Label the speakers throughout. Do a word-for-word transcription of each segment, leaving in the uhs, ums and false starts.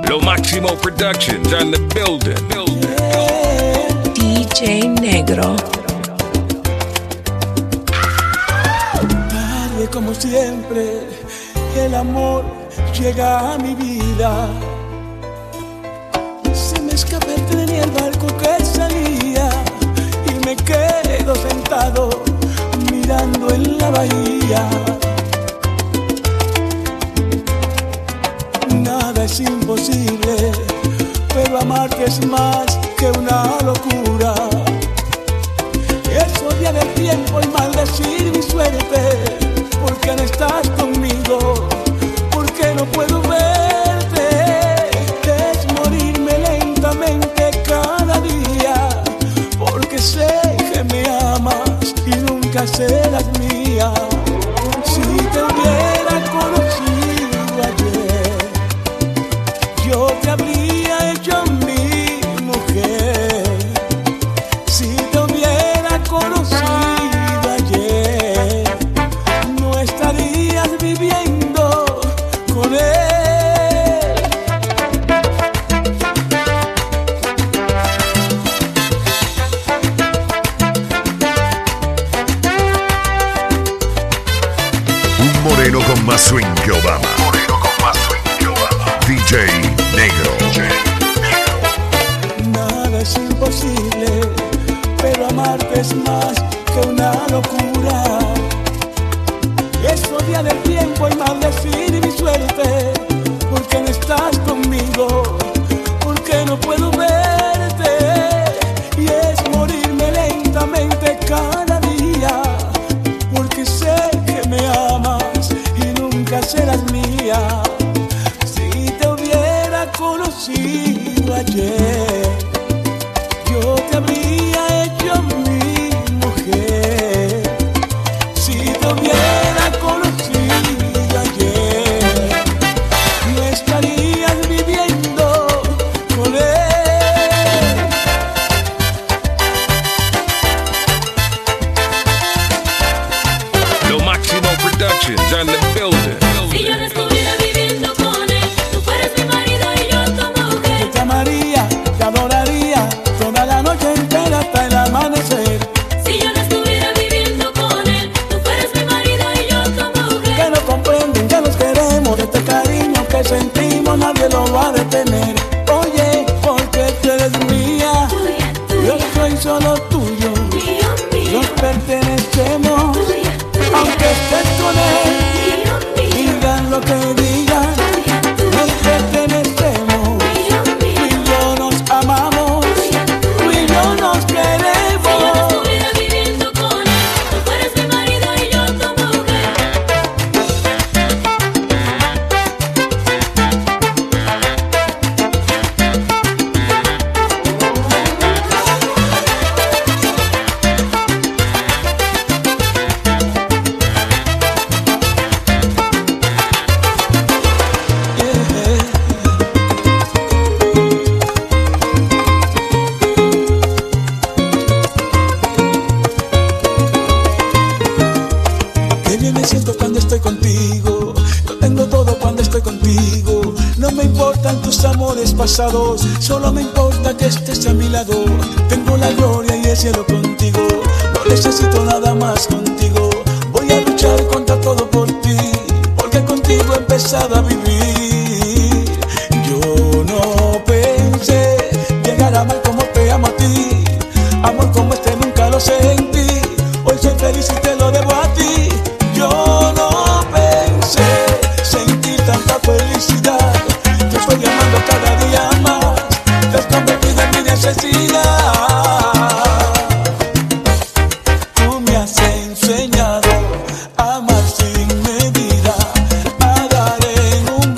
Speaker 1: Lo Máximo Productions on the building.
Speaker 2: D J Negro.
Speaker 3: Tarde como siempre, el amor llega a mi vida. Se me escapa el tren y el barco que salía, y me quedo sentado mirando en la bahía. Nada es imposible, pero amarte es más que una locura. Es odiar el tiempo y maldecir mi suerte, porque no estás conmigo, porque no puedo verte. Es morirme lentamente cada día, porque sé que me amas y nunca serás mía. Si te hubiera conocido ayer, yo te habría hecho mi mujer. Si te hubiera conocido ayer, no estarías viviendo con él.
Speaker 4: Un moreno con más swing que Obama. Moreno con más swing que Obama. D J Negro.
Speaker 3: Nada es imposible, pero amarte es más que una locura. Es odiar el tiempo y maldecir mi suerte, porque no estás conmigo, porque no puedo verte. Y es morirme lentamente cada día, porque sé que me amas y nunca serás mía. Si te hubiera conocido ayer, yo te habría hecho mi mujer. Si te hubiera conocido ayer, no estarías viviendo con él.
Speaker 1: Lo Máximo Productions on the building.
Speaker 5: Si yo no estuviera viviendo con él, tú fueras mi marido y yo tu mujer.
Speaker 3: Te amaría, te adoraría toda la noche entera hasta el amanecer.
Speaker 5: Si yo no estuviera viviendo con él, tú fueras mi marido y yo tu mujer.
Speaker 3: Que no comprenden que nos queremos, este cariño que sentimos nadie lo va a detener. Oye, porque tú eres mía,
Speaker 5: Tuya,
Speaker 3: yo
Speaker 5: tuya,
Speaker 3: soy solo tuyo,
Speaker 5: mío, mío.
Speaker 3: nos pertenecemos.
Speaker 5: Tuya, tuya,
Speaker 3: Aunque estés con él,
Speaker 5: mío, mío.
Speaker 3: digan lo que digan,
Speaker 5: Tuya,
Speaker 3: nos
Speaker 5: tuya,
Speaker 3: pertenecemos.
Speaker 5: mío,
Speaker 3: Tú y
Speaker 5: mío.
Speaker 3: yo nos amamos,
Speaker 5: Tuya,
Speaker 3: tú y yo nos
Speaker 5: Si yo no
Speaker 3: queremos.
Speaker 5: estuviera viviendo con él, tú fueras mi marido y yo tu mujer.
Speaker 3: Qué bien me siento cuando estoy contigo, yo tengo todo cuando estoy contigo. No me importan tus amores pasados, solo me importa que estés a mi lado. Tengo la gloria y el cielo contigo, no necesito nada más contigo. Voy a luchar contra todo por ti, porque contigo he empezado a vivir. Yo no pensé llegar a amar como te amo a ti, amor como este nunca lo sentí. Hoy soy feliz y te lo debo a ti. Yo no pensé sentir tanta felicidad. Te estoy amando cada día más, te has convertido en mi necesidad. Tú me has enseñado a amar sin medida, a dar en un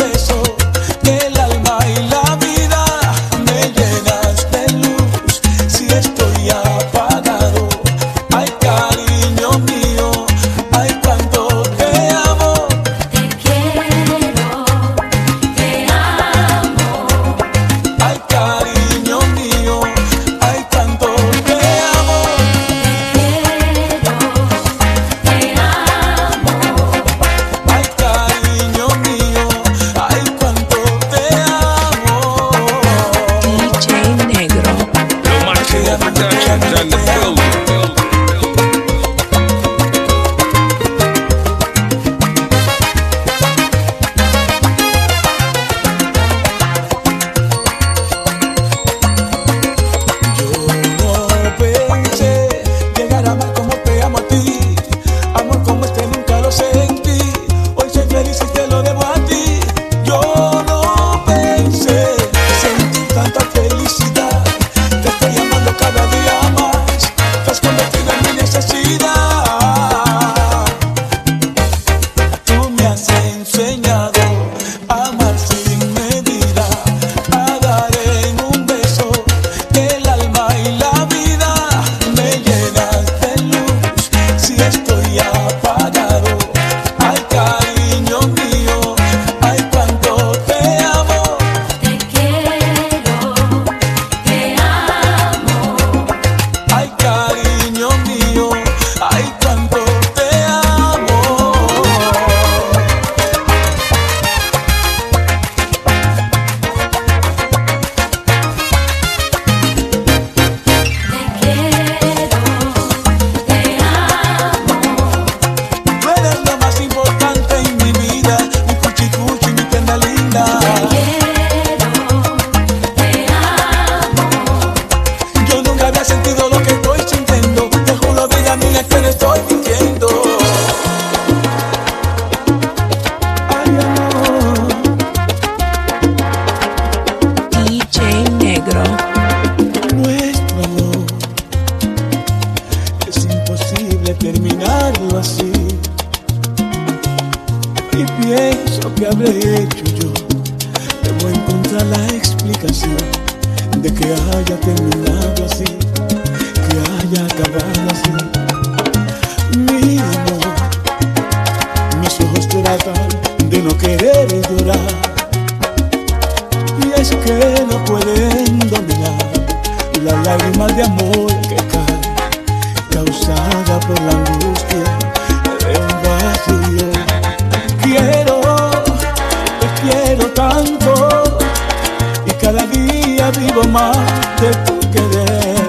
Speaker 3: la explicación de que haya terminado así, que haya acabado así. Mi amor, mis ojos tratan de no querer llorar, y es que no pueden dominar las lágrimas de amor que caen, causada por la angustia de un vacío. Quiero, te quiero tanto, y cada día vivo más de tu querer.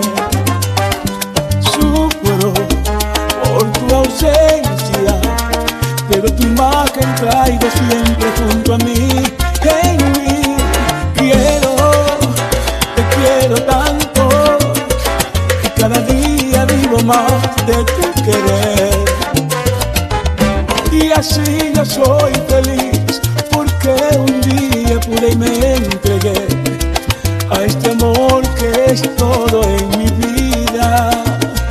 Speaker 3: Sufro por tu ausencia, pero tu imagen traigo siempre junto a mí. En mí quiero, te quiero tanto, y cada día vivo más de tu querer. Y así yo soy feliz, porque un día pude y me entregué a este amor que es todo en mi vida.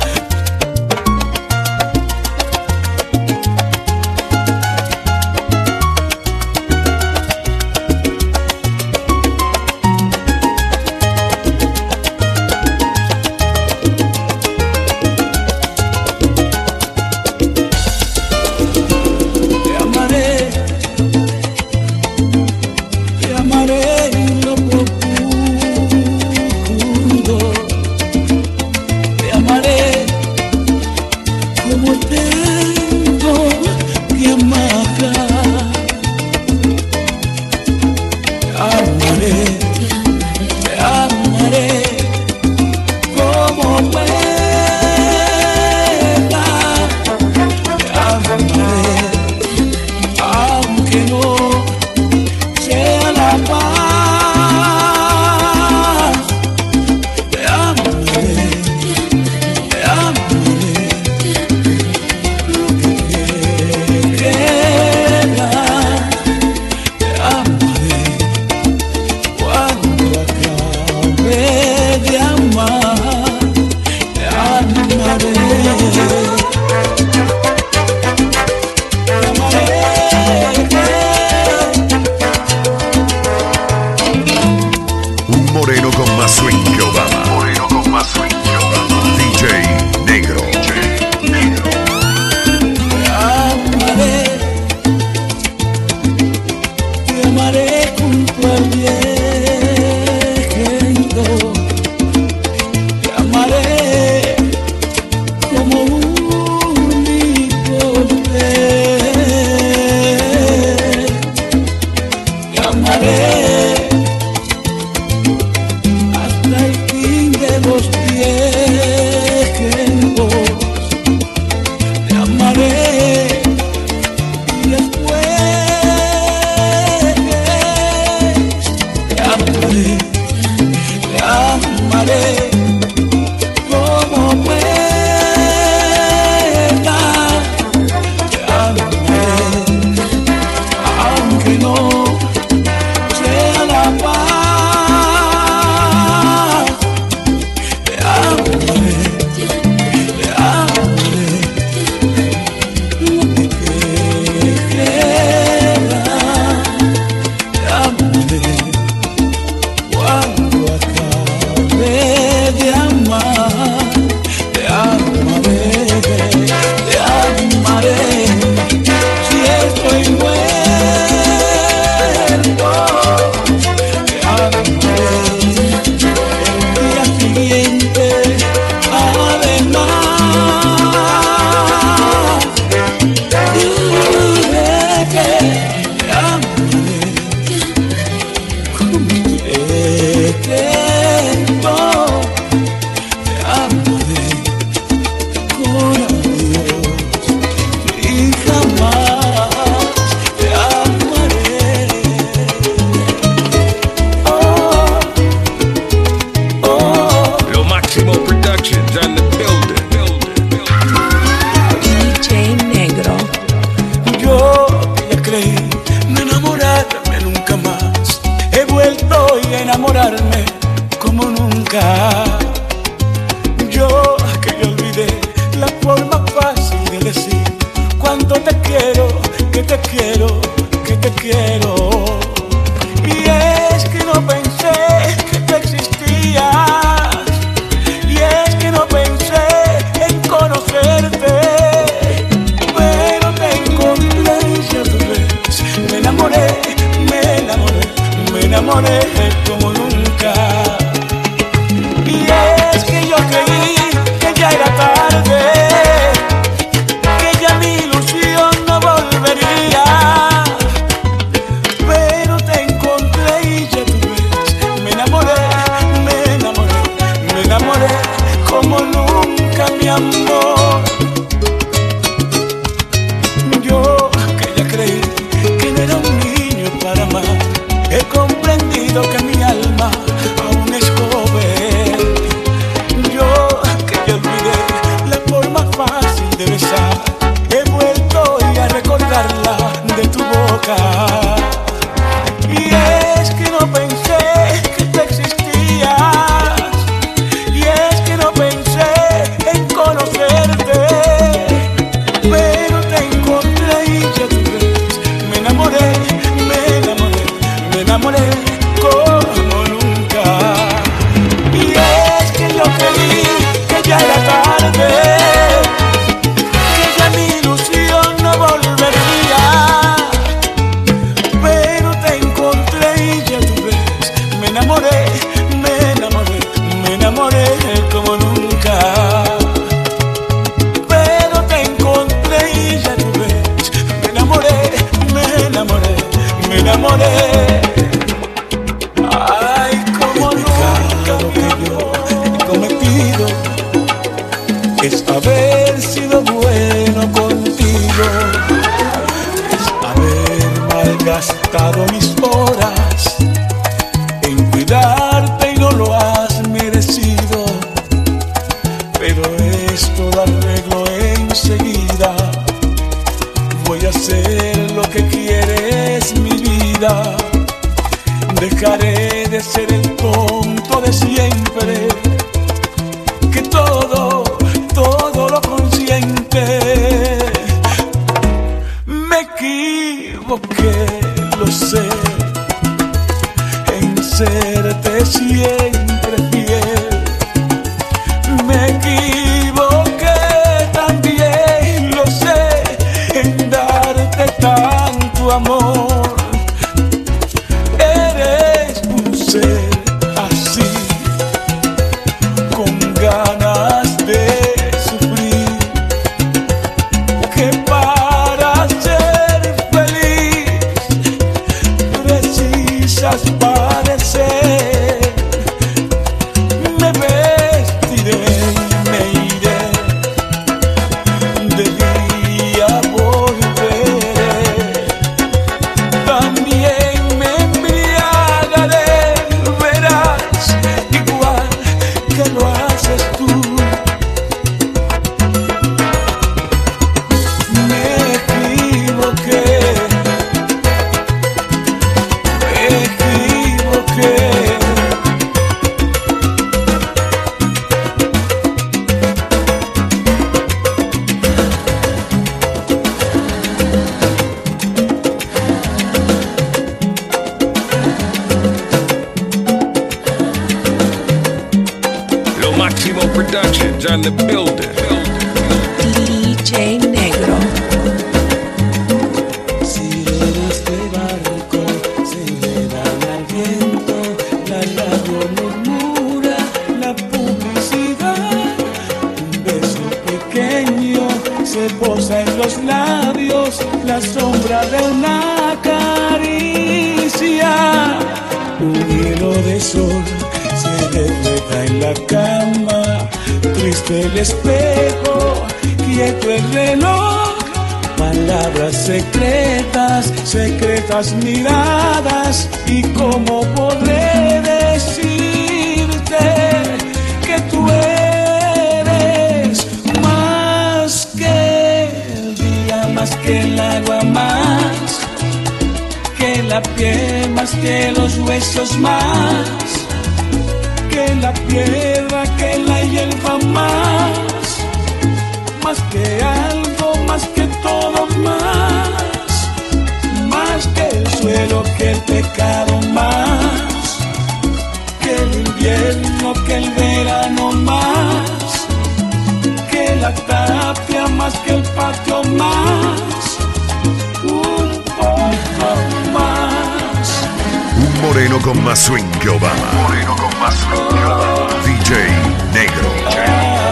Speaker 2: enamorarme como nunca. Yo que yo olvidé la forma fácil de decir cuánto te quiero, que te quiero, que te quiero. Y es que no pensé enamoré como nunca. Y es que yo creí que ya era tarde, que ya mi ilusión no volvería, pero te encontré y ya tú ves, me enamoré, me enamoré, me enamoré como nunca, mi amor. Yo que ya creí que no era un niño para amar, he comprendido que mi alma aún es joven. Yo que ya olvidé la forma fácil de besar, he vuelto hoy a recordarla de tu boca. Y es que no pensé que tú existías, y es que no pensé en conocerte, pero te encontré y ya tú ves, me enamoré, me enamoré, me enamoré como nunca. Y es que yo creí que ya era tarde, que ya mi ilusión no volvería, pero te encontré y ya tú ves, me enamoré, me enamoré, me enamoré como nunca. Pero te encontré y ya tú ves, me enamoré, me enamoré, me enamoré. Ay, como nunca que yo he cometido es haber sido bueno contigo, es haber malgastado mis horas en cuidarte y no lo has merecido. Pero esto lo arreglo enseguida, voy a hacer lo que quieres, mi vida. Dejaré de ser el tonto de siempre, que todo, todo lo consiente. Me equivoqué, lo sé, en serte siempre fiel. Me equivoqué también, lo sé, en darte tanto amor. Eres un ser así, con ganas de sufrir, que para ser feliz precisas padecer. Me vestiré y me iré, de día volveré, también me embriagaré, verás, igual que lo haces tú. Me equivoqué, me equivoqué.
Speaker 1: Lo Máximo Productions on the building.
Speaker 6: D J Negro.
Speaker 2: Si en este barco se le dan al viento, la radio murmura la publicidad. Un beso pequeño se posa en los labios, la sombra de una caricia. Un hilo de sol se refleja en la cama, triste el espejo, quieto el reloj. Palabras secretas, secretas miradas, y cómo podré decirte que tú eres más que el día, más que el agua, más que la piel, más que los huesos, más que la piedra, que la hierba, más, más que algo, más que todo, más, más que el suelo, que el pecado, más que el invierno, que el verano, más que la tapia, más que el patio, más, un poco más.
Speaker 4: moreno con más swing que Obama. Moreno con más swing que Obama. D J Negro. D J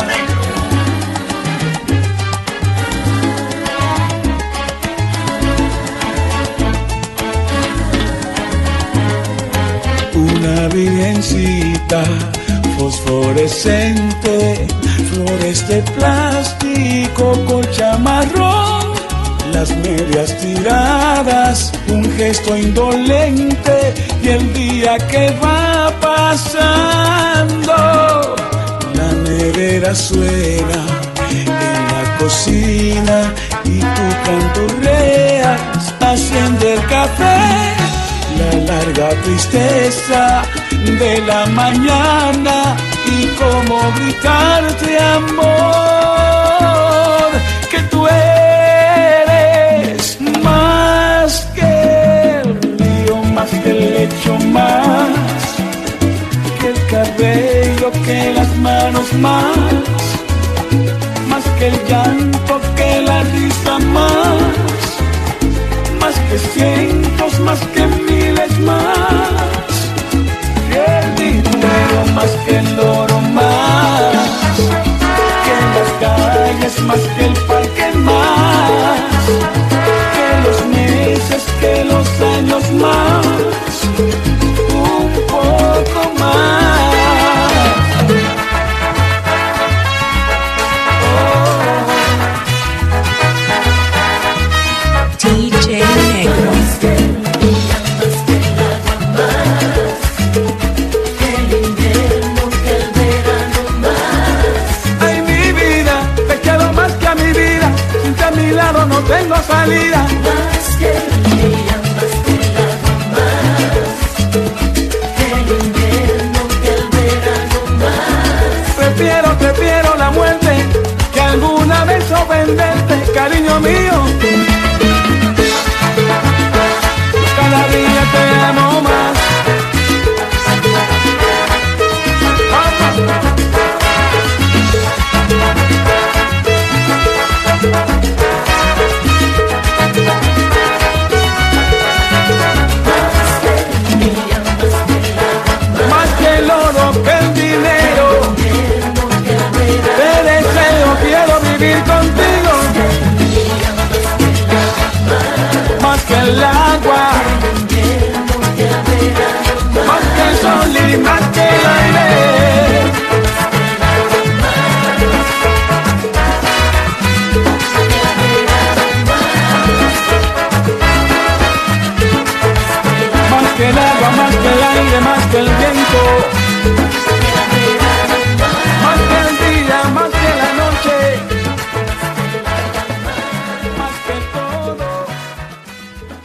Speaker 3: Una virgencita fosforescente, flores de plástico, colcha marrón, las medias tiradas, un gesto indolente y el día que va pasando. La nevera suena en la cocina y tú canturreas, haciendo el café. La larga tristeza de la mañana y cómo gritarte amor, que tú eres más que el río, más que el lecho, más que el cabello, que las manos, más, más que el llanto, que la risa, más, más que cientos, más que miles, más que el dinero, más que el oro, más que las calles, más que el parque, más que los meses, que los años, más un poco más.
Speaker 6: D J Negro.
Speaker 3: Ay, mi vida, te quiero más que a mi vida, sin que a mi lado no tengo salida.
Speaker 5: Más que el día, más que el agua, más que el invierno, que el verano, más.
Speaker 3: Prefiero, prefiero la muerte que alguna vez ofenderte, cariño mío. Cada día te amo más. Más que el oro, que el dinero, te deseo, quiero vivir contigo. Más que el agua, más que el sol y más que el aire. Más que el agua, más que el aire, más que el viento.